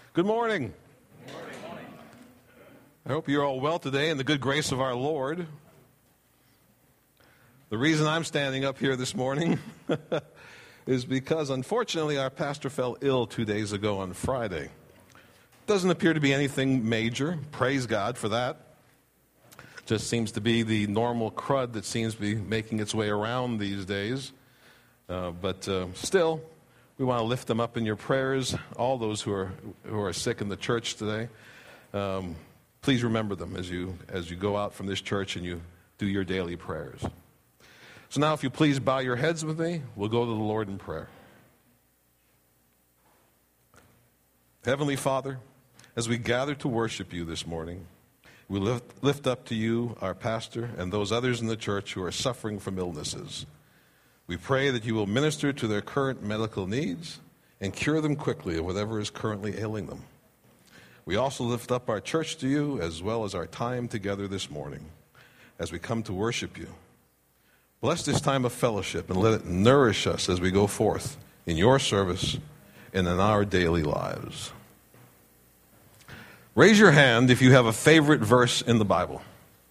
Good morning. I hope you're all well today in the good grace of our Lord. The reason I'm standing up here this morning is because, unfortunately, our pastor fell ill 2 days ago on Friday. Doesn't appear to be anything major. Praise God for that. Just seems to be the normal crud that seems to be making its way around these days. But still, we want to lift them up in your prayers, all those who are sick in the church today. Please remember them as you go out from this church and you do your daily prayers. So now, if you please bow your heads with me, we'll go to the Lord in prayer. Heavenly Father, as we gather to worship you this morning, we lift up to you our pastor and those others in the church who are suffering from illnesses. We pray that you will minister to their current medical needs and cure them quickly of whatever is currently ailing them. We also lift up our church to you as well as our time together this morning as we come to worship you. Bless this time of fellowship and let it nourish us as we go forth in your service and in our daily lives. Raise your hand if you have a favorite verse in the Bible.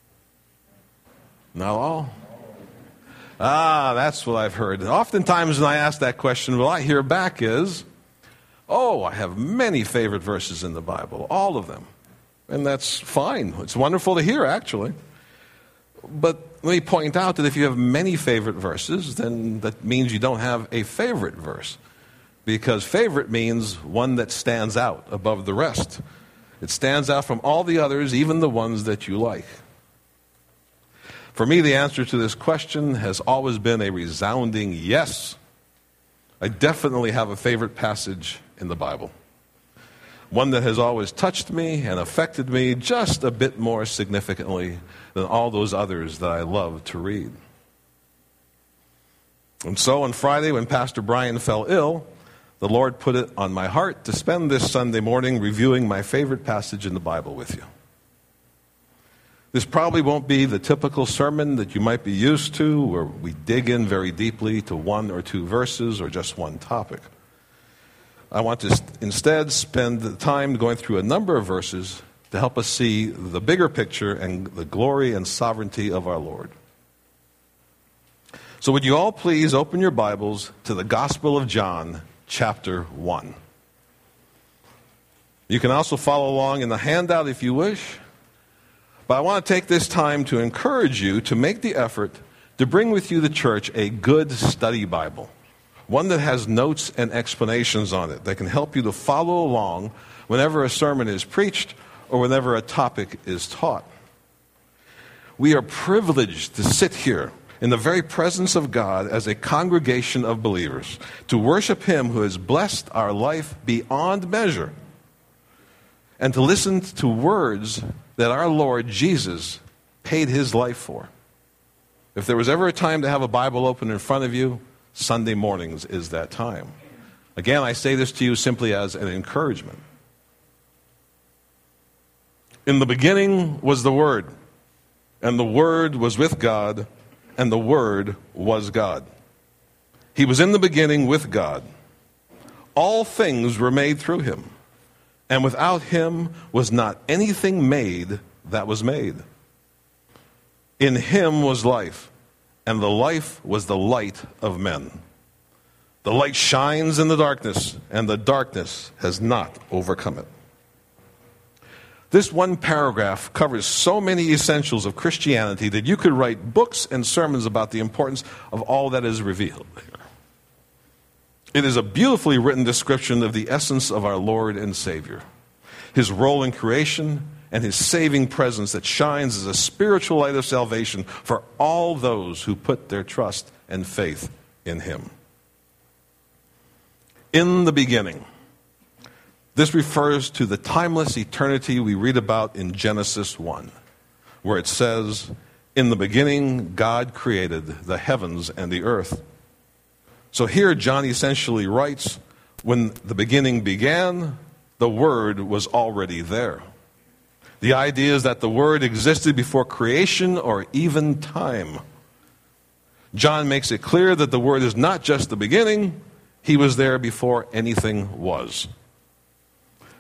Not all? That's what I've heard. And oftentimes when I ask that question, what I hear back is, I have many favorite verses in the Bible, all of them. And that's fine. It's wonderful to hear, actually. But let me point out that if you have many favorite verses, then that means you don't have a favorite verse. Because favorite means one that stands out above the rest. It stands out from all the others, even the ones that you like. For me, the answer to this question has always been a resounding yes. I definitely have a favorite passage in the Bible. One that has always touched me and affected me just a bit more significantly than all those others that I love to read. And so on Friday, when Pastor Brian fell ill, the Lord put it on my heart to spend this Sunday morning reviewing my favorite passage in the Bible with you. This probably won't be the typical sermon that you might be used to, where we dig in very deeply to one or two verses or just one topic. I want to instead spend the time going through a number of verses to help us see the bigger picture and the glory and sovereignty of our Lord. So would you all please open your Bibles to the Gospel of John, chapter 1. You can also follow along in the handout if you wish. But I want to take this time to encourage you to make the effort to bring with you to church a good study Bible. One that has notes and explanations on it that can help you to follow along whenever a sermon is preached or whenever a topic is taught. We are privileged to sit here in the very presence of God as a congregation of believers, to worship Him who has blessed our life beyond measure, and to listen to words that our Lord Jesus paid His life for. If there was ever a time to have a Bible open in front of you, Sunday mornings is that time. Again, I say this to you simply as an encouragement. In the beginning was the Word, and the Word was with God, and the Word was God. He was in the beginning with God. All things were made through Him, and without Him was not anything made that was made. In Him was life, and the life was the light of men. The light shines in the darkness, and the darkness has not overcome it. This one paragraph covers so many essentials of Christianity that you could write books and sermons about the importance of all that is revealed here. It is a beautifully written description of the essence of our Lord and Savior, His role in creation, and His saving presence that shines as a spiritual light of salvation for all those who put their trust and faith in Him. In the beginning. This refers to the timeless eternity we read about in Genesis 1, where it says, "In the beginning God created the heavens and the earth." So here John essentially writes, when the beginning began, the Word was already there. The idea is that the Word existed before creation or even time. John makes it clear that the Word is not just the beginning, He was there before anything was.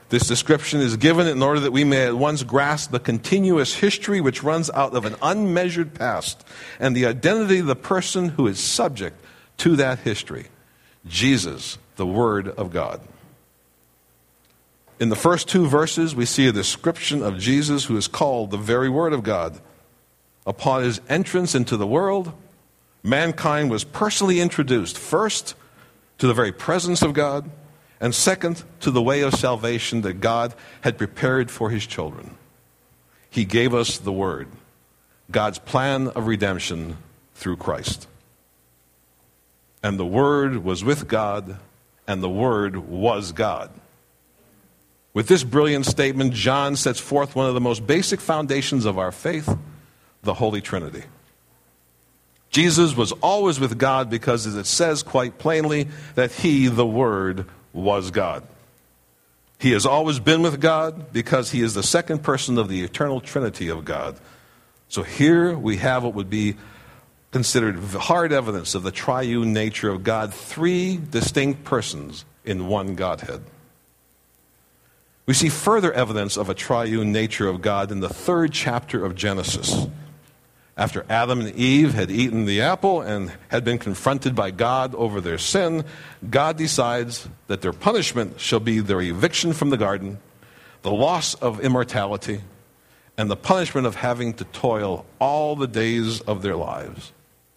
This description is given in order that we may at once grasp the continuous history which runs out of an unmeasured past and the identity of the person who is subject to that history, Jesus, the Word of God. In the first two verses, we see a description of Jesus who is called the very Word of God. Upon his entrance into the world, mankind was personally introduced, first, to the very presence of God, and second, to the way of salvation that God had prepared for his children. He gave us the Word, God's plan of redemption through Christ. And the Word was with God, and the Word was God. With this brilliant statement, John sets forth one of the most basic foundations of our faith, the Holy Trinity. Jesus was always with God because, as it says quite plainly, that he, the Word, was God. He has always been with God because he is the second person of the eternal Trinity of God. So here we have what would be considered hard evidence of the triune nature of God, three distinct persons in one Godhead. We see further evidence of a triune nature of God in the third chapter of Genesis. After Adam and Eve had eaten the apple and had been confronted by God over their sin, God decides that their punishment shall be their eviction from the garden, the loss of immortality, and the punishment of having to toil all the days of their lives.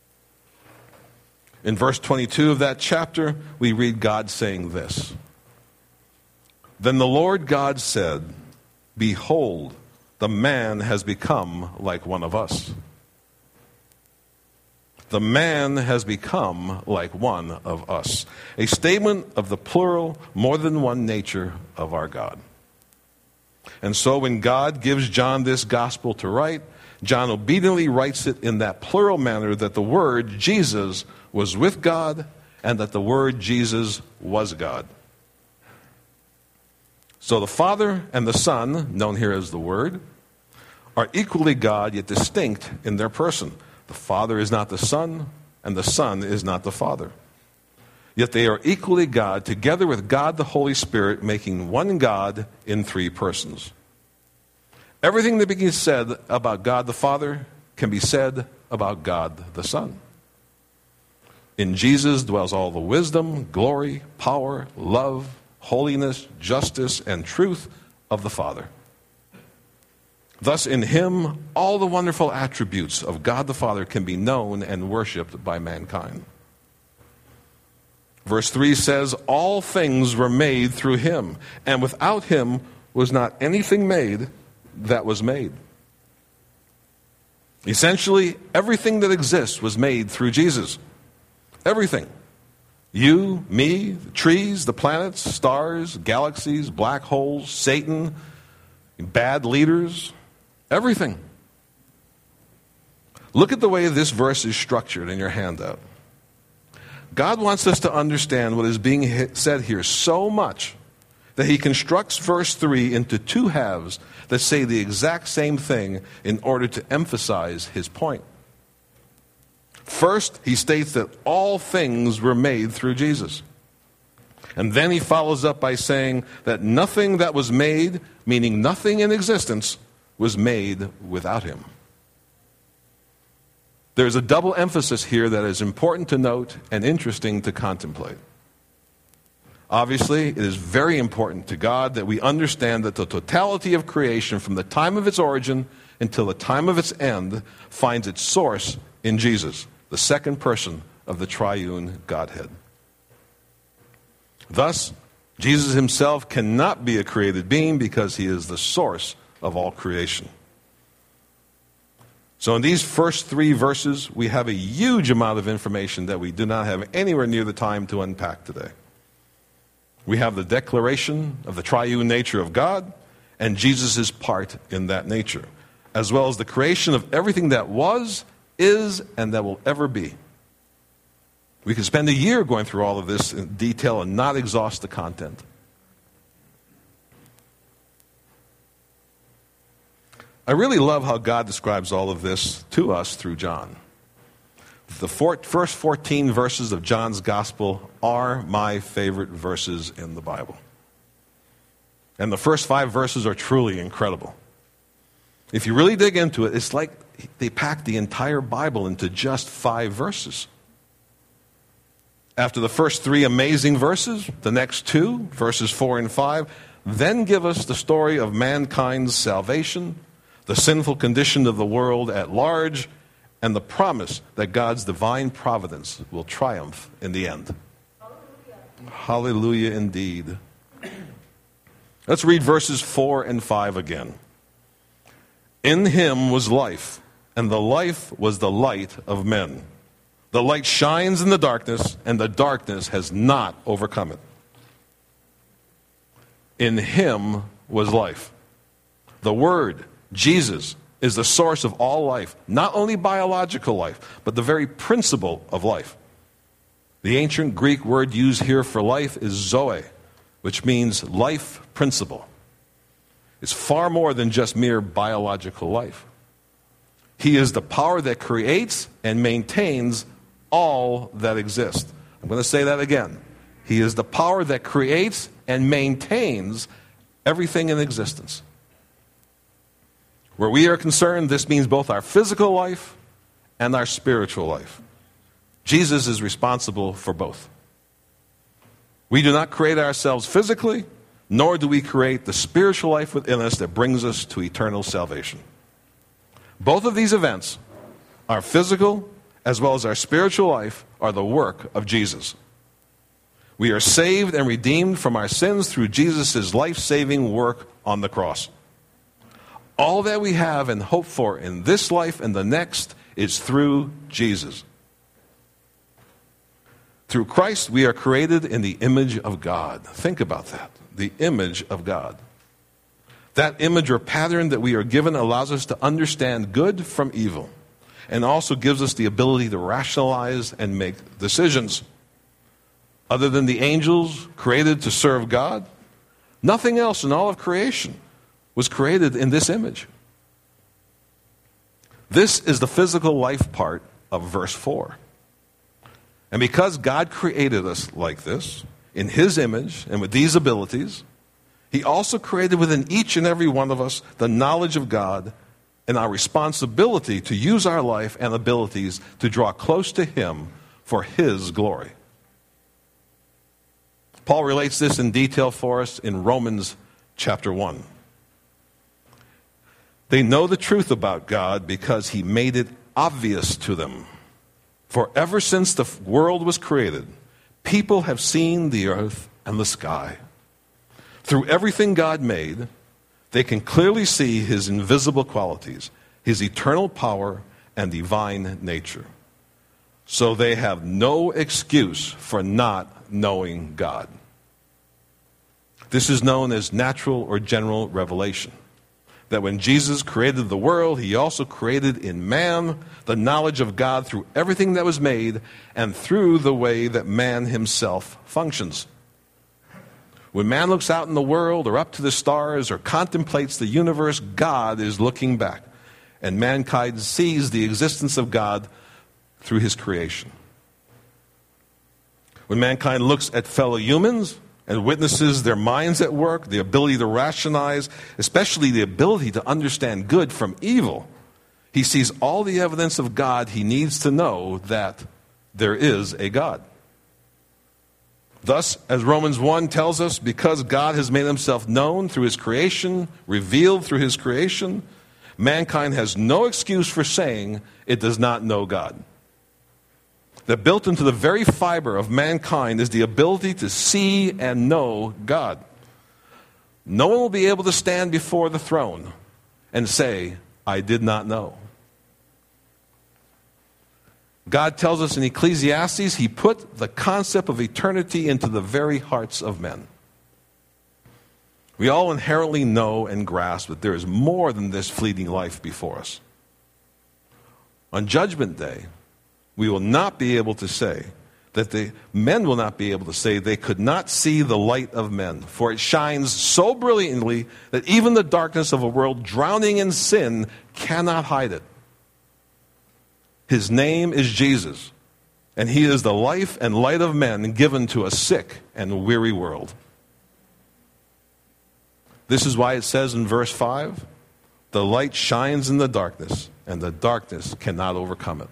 In verse 22 of that chapter, we read God saying this: "Then the Lord God said, Behold, the man has become like one of us." The man has become like one of us. A statement of the plural, more than one nature of our God. And so when God gives John this gospel to write, John obediently writes it in that plural manner that the Word, Jesus, was with God and that the Word, Jesus, was God. So the Father and the Son, known here as the Word, are equally God yet distinct in their person. The Father is not the Son, and the Son is not the Father. Yet they are equally God, together with God the Holy Spirit, making one God in three persons. Everything that can be said about God the Father can be said about God the Son. In Jesus dwells all the wisdom, glory, power, love, holiness, justice, and truth of the Father. Thus, in him, all the wonderful attributes of God the Father can be known and worshipped by mankind. Verse 3 says, "All things were made through him, and without him was not anything made that was made." Essentially, everything that exists was made through Jesus. Everything. You, me, the trees, the planets, stars, galaxies, black holes, Satan, bad leaders, everything. Look at the way this verse is structured in your handout. God wants us to understand what is being said here so much that he constructs verse 3 into two halves that say the exact same thing in order to emphasize his point. First, he states that all things were made through Jesus. And then he follows up by saying that nothing that was made, meaning nothing in existence, was made without him. There's a double emphasis here that is important to note and interesting to contemplate. Obviously, it is very important to God that we understand that the totality of creation from the time of its origin until the time of its end finds its source in Jesus, the second person of the triune Godhead. Thus, Jesus himself cannot be a created being because he is the source of all creation. So in these first three verses, we have a huge amount of information that we do not have anywhere near the time to unpack today. We have the declaration of the triune nature of God and Jesus' part in that nature, as well as the creation of everything that was, is, and that will ever be. We could spend a year going through all of this in detail and not exhaust the content. I really love how God describes all of this to us through John. The first 14 verses of John's gospel are my favorite verses in the Bible. And the first 5 verses are truly incredible. If you really dig into it, it's like they packed the entire Bible into just 5 verses. After the first 3 amazing verses, the next 2, verses 4 and 5, then give us the story of mankind's salvation, the sinful condition of the world at large, and the promise that God's divine providence will triumph in the end. Hallelujah, Hallelujah indeed. Let's read verses 4 and 5 again. In him was life, and the life was the light of men. The light shines in the darkness, and the darkness has not overcome it. In him was life. The Word, Jesus, is the source of all life, not only biological life, but the very principle of life. The ancient Greek word used here for life is zoe, which means life principle. It's far more than just mere biological life. He is the power that creates and maintains all that exists. I'm going to say that again. He is the power that creates and maintains everything in existence. Where we are concerned, this means both our physical life and our spiritual life. Jesus is responsible for both. We do not create ourselves physically, nor do we create the spiritual life within us that brings us to eternal salvation. Both of these events, our physical as well as our spiritual life, are the work of Jesus. We are saved and redeemed from our sins through Jesus' life-saving work on the cross. All that we have and hope for in this life and the next is through Jesus. Through Christ, we are created in the image of God. Think about that. The image of God. That image or pattern that we are given allows us to understand good from evil, and also gives us the ability to rationalize and make decisions. Other than the angels created to serve God, nothing else in all of creation was created in this image. This is the physical life part of verse 4. And because God created us like this, in his image and with these abilities, he also created within each and every one of us the knowledge of God and our responsibility to use our life and abilities to draw close to him for his glory. Paul relates this in detail for us in Romans chapter 1. They know the truth about God because he made it obvious to them. For ever since the world was created, people have seen the earth and the sky. Through everything God made, they can clearly see his invisible qualities, his eternal power and divine nature. So they have no excuse for not knowing God. This is known as natural or general revelation. That when Jesus created the world, he also created in man the knowledge of God through everything that was made and through the way that man himself functions. When man looks out in the world or up to the stars or contemplates the universe, God is looking back. And mankind sees the existence of God through his creation. When mankind looks at fellow humans and witnesses their minds at work, the ability to rationalize, especially the ability to understand good from evil, he sees all the evidence of God he needs to know that there is a God. Thus, as Romans 1 tells us, because God has made himself known through his creation, revealed through his creation, mankind has no excuse for saying it does not know God. That built into the very fiber of mankind is the ability to see and know God. No one will be able to stand before the throne and say, I did not know. God tells us in Ecclesiastes, he put the concept of eternity into the very hearts of men. We all inherently know and grasp that there is more than this fleeting life before us. On Judgment Day, we will not be able to say that the men will not be able to say they could not see the light of men, for it shines so brilliantly that even the darkness of a world drowning in sin cannot hide it. His name is Jesus, and he is the life and light of men given to a sick and weary world. This is why it says in verse 5, the light shines in the darkness, and the darkness cannot overcome it.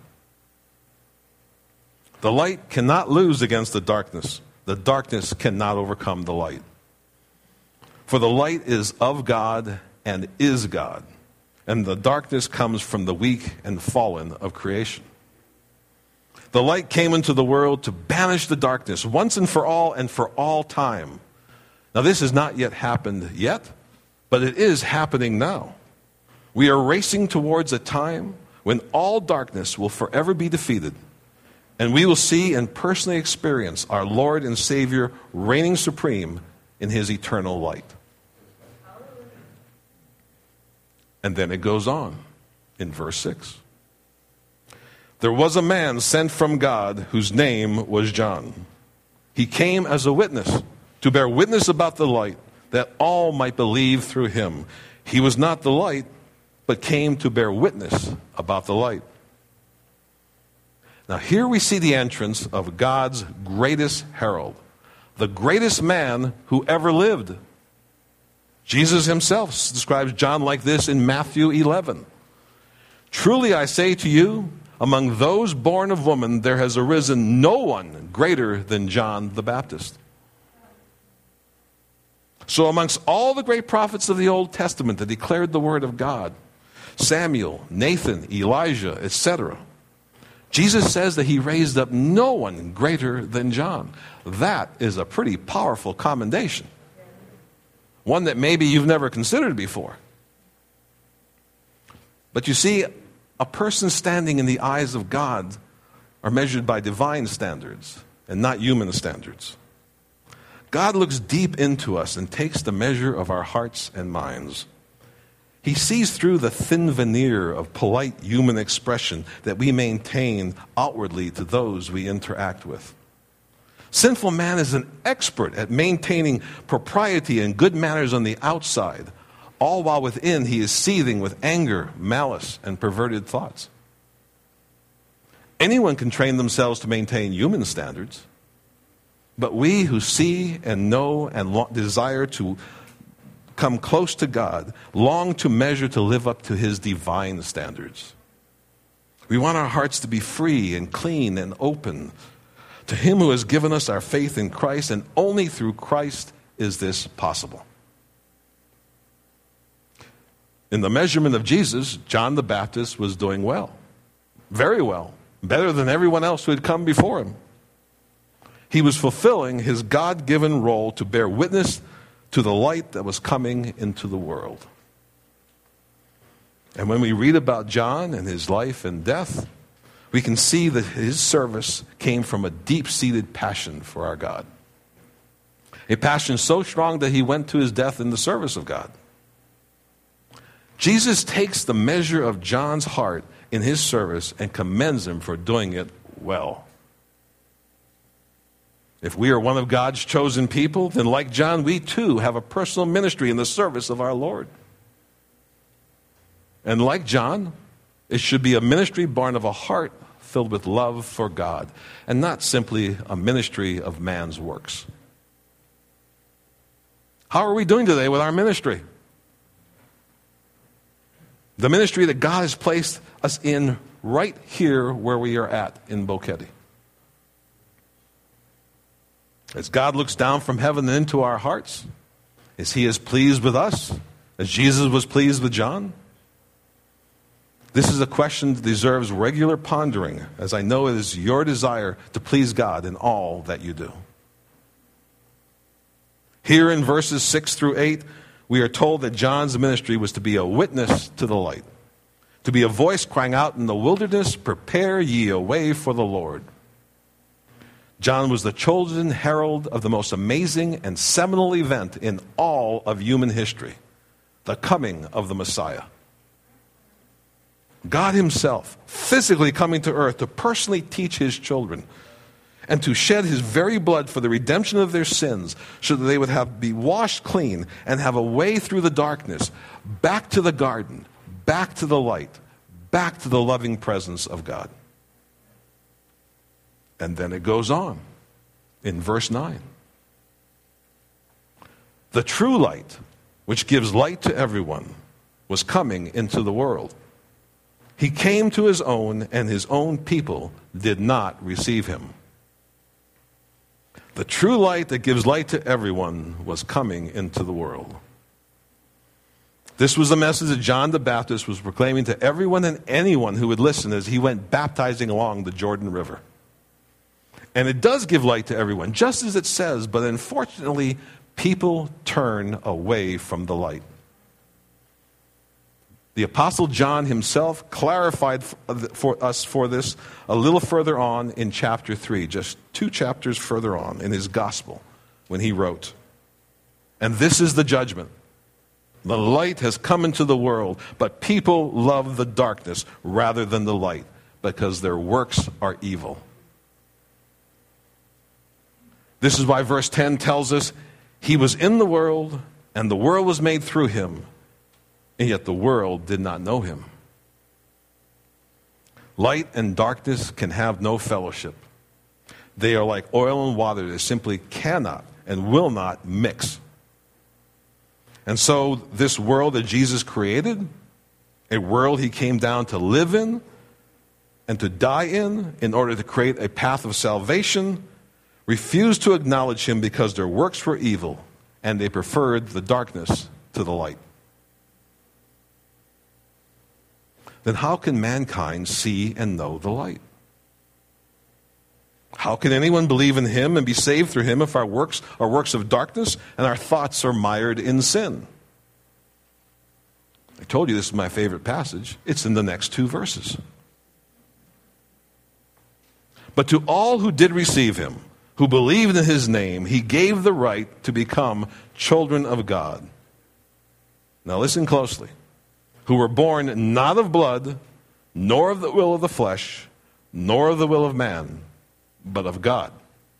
The light cannot lose against the darkness. The darkness cannot overcome the light. For the light is of God and is God, and the darkness comes from the weak and fallen of creation. The light came into the world to banish the darkness once and for all time. Now this has not yet happened yet, but it is happening now. We are racing towards a time when all darkness will forever be defeated, and we will see and personally experience our Lord and Savior reigning supreme in his eternal light. And then it goes on in verse 6. There was a man sent from God whose name was John. He came as a witness to bear witness about the light, that all might believe through him. He was not the light, but came to bear witness about the light. Now here we see the entrance of God's greatest herald, the greatest man who ever lived. Jesus himself describes John like this in Matthew 11. Truly I say to you, among those born of woman, there has arisen no one greater than John the Baptist. So amongst all the great prophets of the Old Testament that declared the word of God, Samuel, Nathan, Elijah, etc., Jesus says that he raised up no one greater than John. That is a pretty powerful commendation. One that maybe you've never considered before. But you see, a person standing in the eyes of God are measured by divine standards and not human standards. God looks deep into us and takes the measure of our hearts and minds. He sees through the thin veneer of polite human expression that we maintain outwardly to those we interact with. Sinful man is an expert at maintaining propriety and good manners on the outside, all while within he is seething with anger, malice, and perverted thoughts. Anyone can train themselves to maintain human standards, but we who see and know and desire to come close to God long to measure to live up to his divine standards. We want our hearts to be free and clean and open to him who has given us our faith in Christ, and only through Christ is this possible. In the measurement of Jesus, John the Baptist was doing well. Very well. Better than everyone else who had come before him. He was fulfilling his God-given role to bear witness to the light that was coming into the world. And when we read about John and his life and death, we can see that his service came from a deep-seated passion for our God. A passion so strong that he went to his death in the service of God. Jesus takes the measure of John's heart in his service and commends him for doing it well. If we are one of God's chosen people, then like John, we too have a personal ministry in the service of our Lord. And like John, it should be a ministry born of a heart filled with love for God, and not simply a ministry of man's works. How are we doing today with our ministry? The ministry that God has placed us in right here where we are at in Boquete. As God looks down from heaven into our hearts, as he is pleased with us, as Jesus was pleased with John? This is a question that deserves regular pondering, as I know it is your desire to please God in all that you do. Here in verses 6 through 8, we are told that John's ministry was to be a witness to the light, to be a voice crying out in the wilderness, "Prepare ye a way for the Lord." John was the chosen herald of the most amazing and seminal event in all of human history, the coming of the Messiah. God himself physically coming to earth to personally teach his children and to shed his very blood for the redemption of their sins so that they would be washed clean and have a way through the darkness, back to the garden, back to the light, back to the loving presence of God. And then it goes on in verse 9. The true light, which gives light to everyone, was coming into the world. He came to his own, and his own people did not receive him. The true light that gives light to everyone was coming into the world. This was the message that John the Baptist was proclaiming to everyone and anyone who would listen as he went baptizing along the Jordan River. And it does give light to everyone, just as it says, but unfortunately, people turn away from the light. The Apostle John himself clarified for us for this a little further on in chapter 3, just 2 chapters further on in his gospel, when he wrote, "And this is the judgment. The light has come into the world, but people love the darkness rather than the light, because their works are evil." This is why verse 10 tells us, "He was in the world, and the world was made through him, and yet the world did not know him." Light and darkness can have no fellowship. They are like oil and water. They simply cannot and will not mix. And so this world that Jesus created, a world he came down to live in and to die in order to create a path of salvation, refused to acknowledge him because their works were evil, and they preferred the darkness to the light. Then how can mankind see and know the light? How can anyone believe in him and be saved through him if our works are works of darkness and our thoughts are mired in sin? I told you this is my favorite passage. It's in the next 2 verses. "But to all who did receive him, who believed in his name, he gave the right to become children of God." Now listen closely. "Who were born not of blood, nor of the will of the flesh, nor of the will of man, but of God."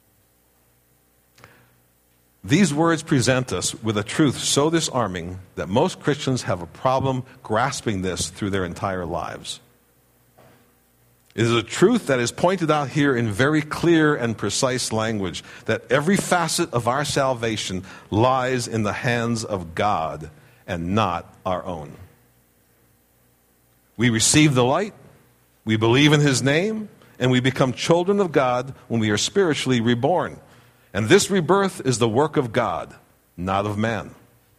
These words present us with a truth so disarming that most Christians have a problem grasping this through their entire lives. It is a truth that is pointed out here in very clear and precise language, that every facet of our salvation lies in the hands of God and not our own. We receive the light, we believe in his name, and we become children of God when we are spiritually reborn. And this rebirth is the work of God, not of man.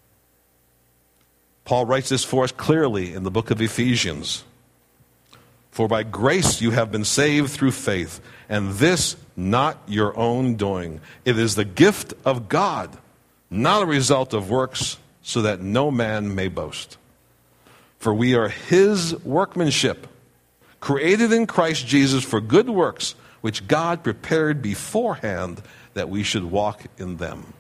Paul writes this for us clearly in the book of Ephesians. "For by grace you have been saved through faith, and this not your own doing. It is the gift of God, not a result of works, so that no man may boast. For we are his workmanship, created in Christ Jesus for good works, which God prepared beforehand that we should walk in them."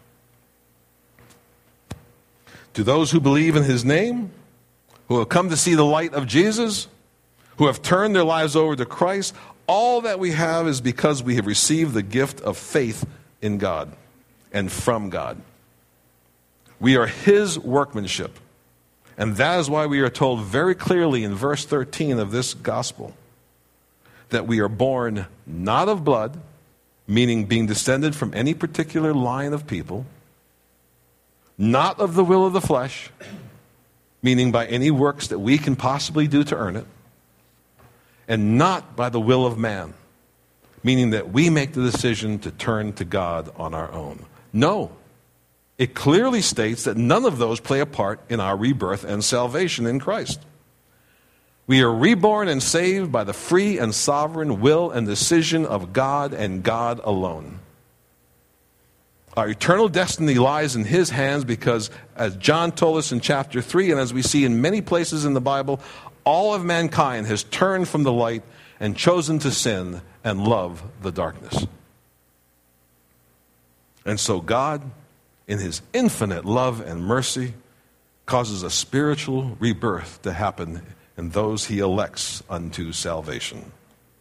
To those who believe in his name, who have come to see the light of Jesus, who have turned their lives over to Christ, all that we have is because we have received the gift of faith in God and from God. We are his workmanship. And that is why we are told very clearly in verse 13 of this gospel that we are born not of blood, meaning being descended from any particular line of people, not of the will of the flesh, meaning by any works that we can possibly do to earn it, and not by the will of man, meaning that we make the decision to turn to God on our own. No. It clearly states that none of those play a part in our rebirth and salvation in Christ. We are reborn and saved by the free and sovereign will and decision of God and God alone. Our eternal destiny lies in his hands because, as John told us in chapter 3, and as we see in many places in the Bible, all of mankind has turned from the light and chosen to sin and love the darkness. And so God, in his infinite love and mercy, causes a spiritual rebirth to happen in those he elects unto salvation.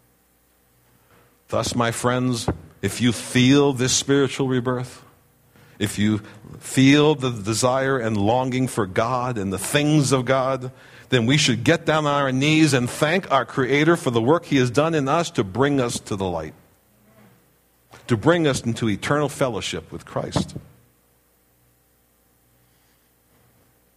Thus, my friends, if you feel this spiritual rebirth, if you feel the desire and longing for God and the things of God, then we should get down on our knees and thank our Creator for the work he has done in us to bring us to the light, to bring us into eternal fellowship with Christ.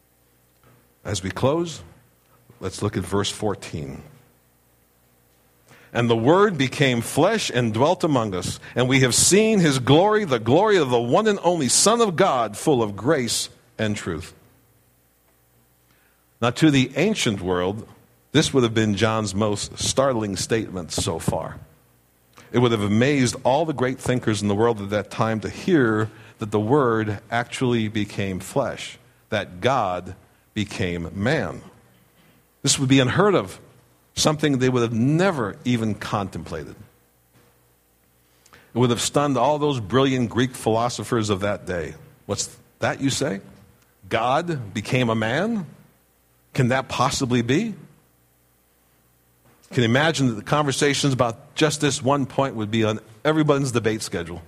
As we close, let's look at verse 14. And the Word became flesh and dwelt among us, and we have seen his glory, the glory of the one and only Son of God, full of grace and truth. Now, to the ancient world, this would have been John's most startling statement so far. It would have amazed all the great thinkers in the world at that time to hear that the Word actually became flesh, that God became man. This would be unheard of, something they would have never even contemplated. It would have stunned all those brilliant Greek philosophers of that day. What's that, you say? God became a man? Can that possibly be? Can you imagine that the conversations about just this one point would be on everybody's debate schedule?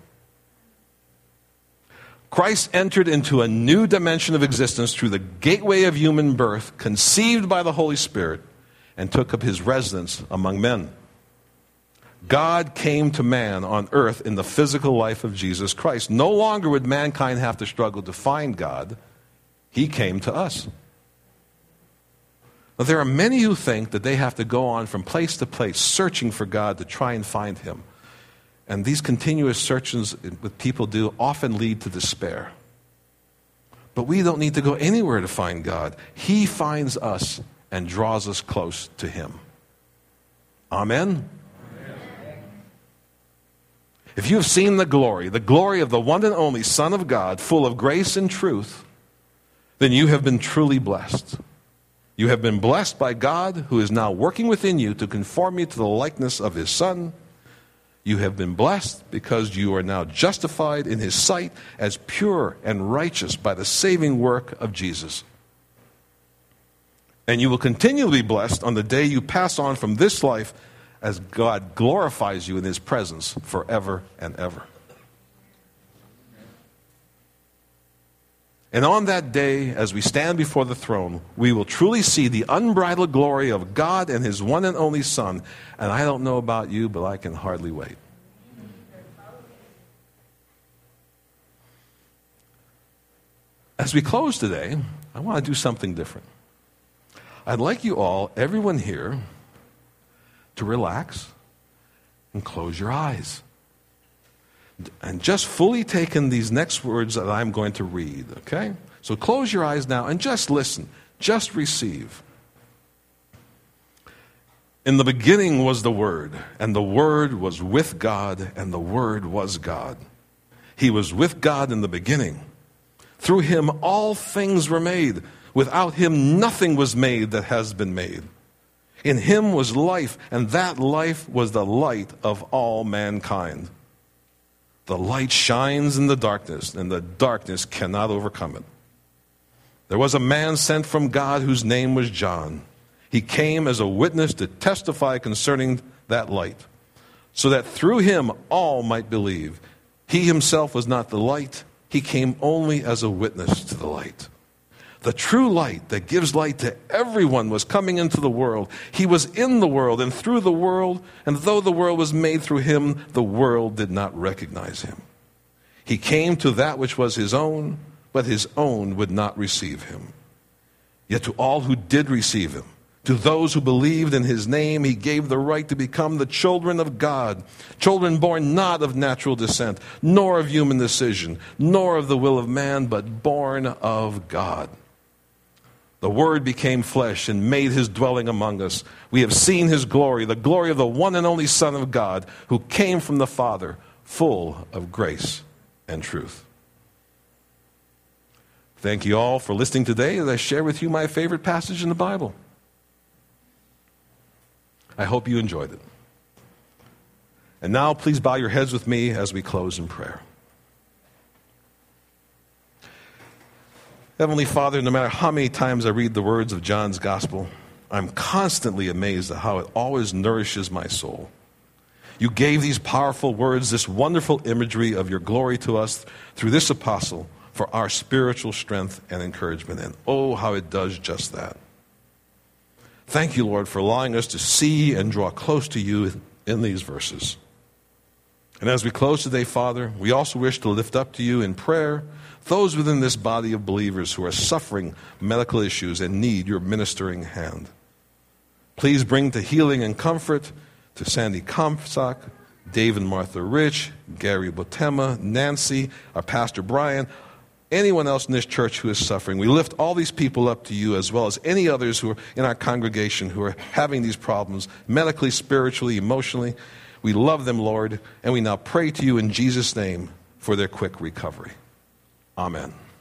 Christ entered into a new dimension of existence through the gateway of human birth, conceived by the Holy Spirit, and took up his residence among men. God came to man on earth in the physical life of Jesus Christ. No longer would mankind have to struggle to find God. He came to us. Now, there are many who think that they have to go on from place to place searching for God to try and find him. And these continuous searches that people do often lead to despair. But we don't need to go anywhere to find God. He finds us and draws us close to him. Amen? Amen. If you have seen the glory of the one and only Son of God, full of grace and truth, then you have been truly blessed. You have been blessed by God, who is now working within you to conform you to the likeness of his Son. You have been blessed because you are now justified in his sight as pure and righteous by the saving work of Jesus. And you will continually be blessed on the day you pass on from this life as God glorifies you in his presence forever and ever. And on that day, as we stand before the throne, we will truly see the unbridled glory of God and his one and only Son. And I don't know about you, but I can hardly wait. As we close today, I want to do something different. I'd like you all, everyone here, to relax and close your eyes. And just fully take in these next words that I'm going to read, okay? So close your eyes now and just listen. Just receive. In the beginning was the Word, and the Word was with God, and the Word was God. He was with God in the beginning. Through him all things were made. Without him nothing was made that has been made. In him was life, and that life was the light of all mankind. The light shines in the darkness, and the darkness cannot overcome it. There was a man sent from God whose name was John. He came as a witness to testify concerning that light, so that through him all might believe. He himself was not the light. He came only as a witness to the light. The true light that gives light to everyone was coming into the world. He was in the world and through the world, and though the world was made through him, the world did not recognize him. He came to that which was his own, but his own would not receive him. Yet to all who did receive him, to those who believed in his name, he gave the right to become the children of God, children born not of natural descent, nor of human decision, nor of the will of man, but born of God. The Word became flesh and made his dwelling among us. We have seen his glory, the glory of the one and only Son of God, who came from the Father, full of grace and truth. Thank you all for listening today as I share with you my favorite passage in the Bible. I hope you enjoyed it. And now please bow your heads with me as we close in prayer. Heavenly Father, no matter how many times I read the words of John's Gospel, I'm constantly amazed at how it always nourishes my soul. You gave these powerful words, this wonderful imagery of your glory to us through this apostle for our spiritual strength and encouragement. And oh, how it does just that. Thank you, Lord, for allowing us to see and draw close to you in these verses. And as we close today, Father, we also wish to lift up to you in prayer those within this body of believers who are suffering medical issues and need your ministering hand. Please bring to healing and comfort to Sandy Comstock, Dave and Martha Rich, Gary Botema, Nancy, our Pastor Brian, anyone else in this church who is suffering. We lift all these people up to you, as well as any others who are in our congregation who are having these problems, medically, spiritually, emotionally. We love them, Lord, and we now pray to you in Jesus' name for their quick recovery. Amen.